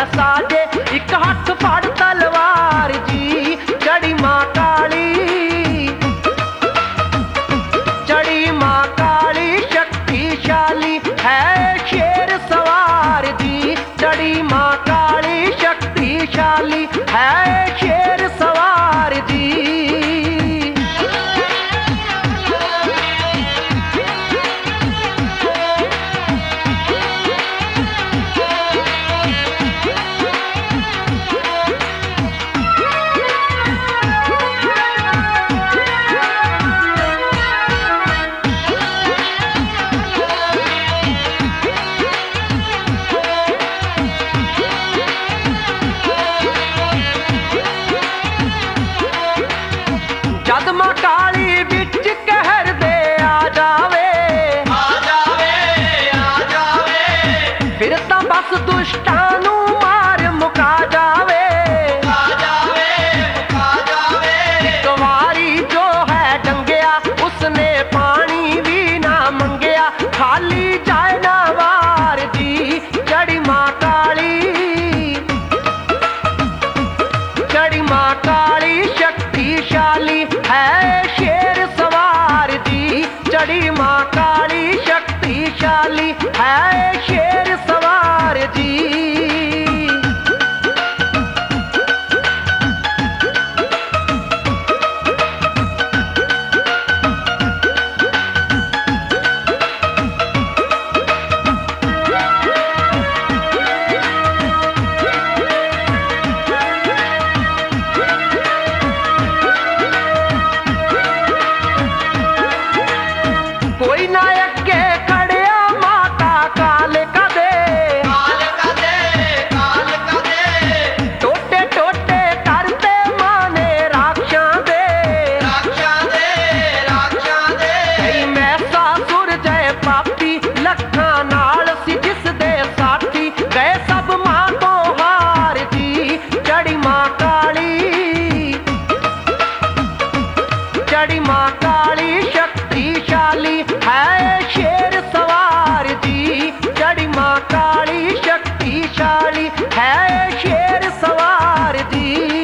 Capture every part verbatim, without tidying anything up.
साजे एक हथ फड़ तलवार जी। चढ़ी माँ काली, चढ़ी माँ काली शक्तिशाली है शेर सवार जी। चढ़ी माँ काली शक्तिशाली है शेर सवार जी। जद मां काली बिच कहर दे आ जावे, आ जावे, आ जावे, फिर तां बस दुष्टां नूं मार मुका जावे। आ जावे, आ जावे, एक वारी जो है डंगिया उसने पानी भी ना मंगिया। खाली जाए ना वार जी। चढ़ी मां काली, चढ़ी मां काली शक्तिशाली है शेर सवार जी। चढ़ी माँ काली शक्तिशाली है शेर सवार जी। कोई ना अगे खड़िया माता काल कदे, काल कदे, काल कदे, टोटे टोटे करते माने राक्षां दे। राक्षां दे, राक्षां दे, कई मैसा सुर जय पापी लखां नाल सी जिस दे साथी गए सब मां तो हार जी। चढ़ी मां काली, चढ़ी मां काली शक्तिशाली है शेर सवार जी। चढ़ी मां काली शक्तिशाली है शेर सवार जी।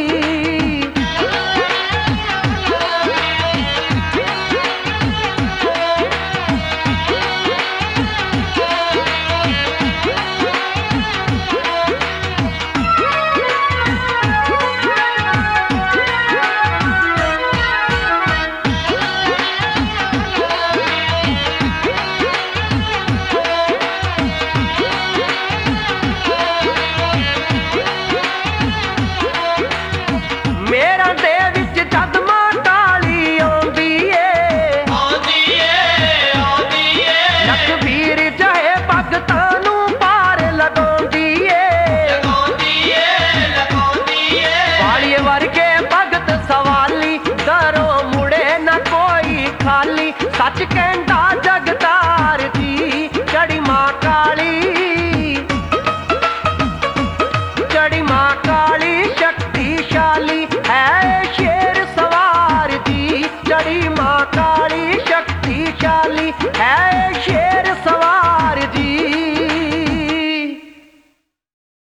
मेरा दे विच जद मां काली आउंदी ए, आउंदी ए, आउंदी ए, लखबीर जहे भगतां नूं पार लगाउंदी ए। लगाउंदी ए, लगाउंदी ए, वालिए वर्गे भगत सवाली दरों मुड़े न कोई खाली। सच कहंदा